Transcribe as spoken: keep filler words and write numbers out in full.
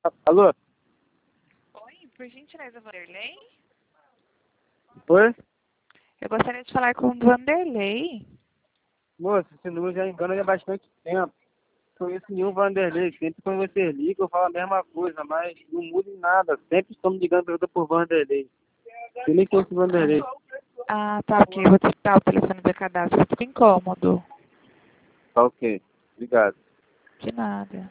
Alô? Oi, por gentileza, Vanderlei? Oi? Eu gostaria de falar com o Vanderlei. Moço, esse número já engana há bastante tempo. Não conheço nenhum Vanderlei. Sempre quando você liga, eu falo a mesma coisa, mas não muda em nada. Sempre estão me ligando perguntando por Vanderlei. Eu nem conheço Vanderlei. Ah, tá, ok. Vou testar o telefone do cadastro. Fico incômodo. Tá ok. Obrigado. De nada.